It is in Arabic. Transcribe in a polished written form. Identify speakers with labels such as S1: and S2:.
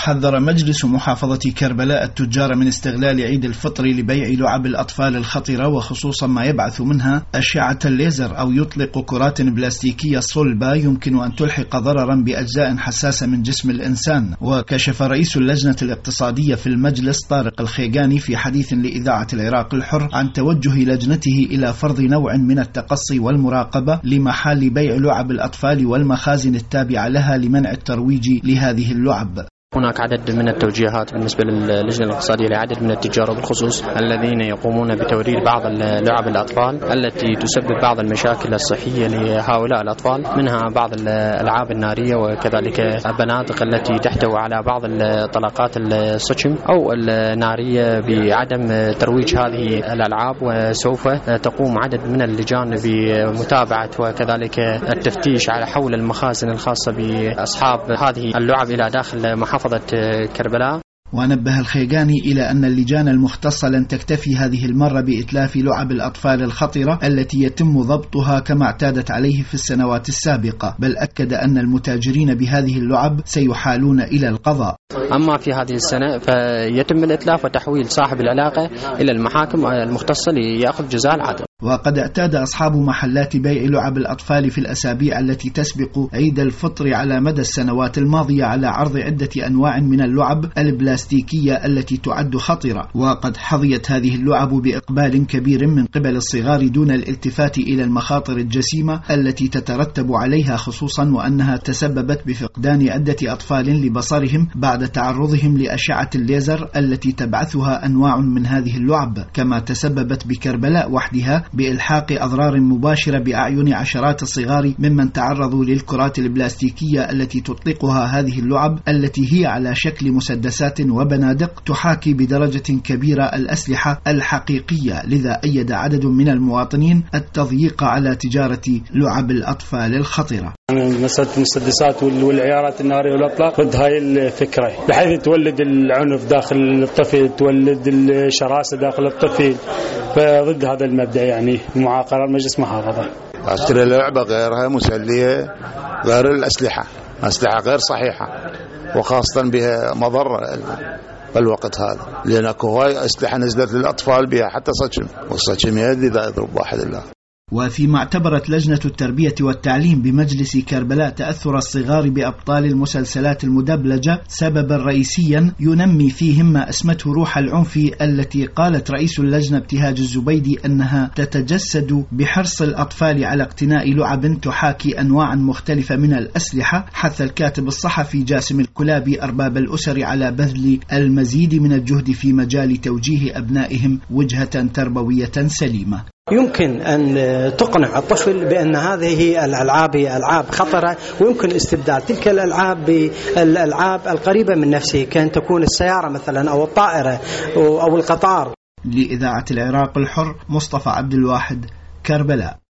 S1: حذر مجلس محافظة كربلاء التجار من استغلال عيد الفطر لبيع لعب الأطفال الخطرة، وخصوصا ما يبعث منها أشعة الليزر أو يطلق كرات بلاستيكية صلبة يمكن أن تلحق ضررا بأجزاء حساسة من جسم الإنسان. وكشف رئيس اللجنة الاقتصادية في المجلس طارق الخيقاني في حديث لإذاعة العراق الحر عن توجه لجنته إلى فرض نوع من التقصي والمراقبة لمحال بيع لعب الأطفال والمخازن التابعة لها لمنع الترويج لهذه اللعب.
S2: هناك عدد من التوجيهات بالنسبة للجنة الاقتصادية لعدد من التجار بالخصوص الذين يقومون بتوريد بعض لعب الأطفال التي تسبب بعض المشاكل الصحية لهؤلاء الأطفال، منها بعض الألعاب النارية وكذلك البنادق التي تحتوي على بعض الطلقات السكم أو النارية بعدم ترويج هذه الألعاب. وسوف تقوم عدد من اللجان بمتابعة وكذلك التفتيش على حول المخازن الخاصة بأصحاب هذه اللعب إلى داخل محافظة كربلاء.
S1: ونبه الخيقاني إلى أن اللجان المختصة لن تكتفي هذه المرة بإتلاف لعب الأطفال الخطرة التي يتم ضبطها كما اعتادت عليه في السنوات السابقة، بل أكد أن المتاجرين بهذه اللعب سيحالون إلى القضاء.
S2: أما في هذه السنة فيتم الإتلاف وتحويل صاحب العلاقة إلى المحاكم المختصة ليأخذ جزاء العدل.
S1: وقد اعتاد أصحاب محلات بيع لعب الأطفال في الأسابيع التي تسبق عيد الفطر على مدى السنوات الماضية على عرض عدة أنواع من اللعب البلاستيكية التي تعد خطرة، وقد حظيت هذه اللعب بإقبال كبير من قبل الصغار دون الالتفات إلى المخاطر الجسيمة التي تترتب عليها، خصوصا وأنها تسببت بفقدان عدة أطفال لبصرهم بعد تعرضهم لأشعة الليزر التي تبعثها أنواع من هذه اللعب، كما تسببت بكربلاء وحدها بإلحاق أضرار مباشرة بأعين عشرات الصغار ممن تعرضوا للكرات البلاستيكية التي تطلقها هذه اللعب التي هي على شكل مسدسات وبنادق تحاكي بدرجة كبيرة الأسلحة الحقيقية. لذا أيد عدد من المواطنين التضييق على تجارة لعب الأطفال الخطرة.
S3: المسدسات والعيارات النارية والأطلاق ضد هاي الفكرة، بحيث تولد العنف داخل الطفل، تولد الشراسة داخل الطفل، فضد هذا المبدأ يعني معاقرة مجلس محافظة.
S4: أشتري لعبة غيرها مسلية غير الأسلحة، أسلحة غير صحيحة وخاصة بها مضرة بالوقت هذا، لأن هواي أسلحة نزلت للأطفال بها حتى صجم، والصجم يدي إذا يضرب واحد الله.
S1: وفيما اعتبرت لجنة التربية والتعليم بمجلس كربلاء تأثر الصغار بأبطال المسلسلات المدبلجة سببا رئيسيا ينمي فيهم ما أسمته روح العنف التي قالت رئيس اللجنة ابتهاج الزبيدي أنها تتجسد بحرص الأطفال على اقتناء لعب تحاكي أنواعا مختلفة من الأسلحة. حث الكاتب الصحفي جاسم الكلابي أرباب الأسر على بذل المزيد من الجهد في مجال توجيه أبنائهم وجهة تربوية سليمة.
S5: يمكن أن تقنع الطفل بأن هذه الألعاب هي ألعاب خطرة، ويمكن استبدال تلك الألعاب بالألعاب القريبة من نفسه، كأن تكون السيارة مثلا أو الطائرة أو القطار.
S1: لإذاعة العراق الحر، مصطفى عبد الواحد، كربلاء.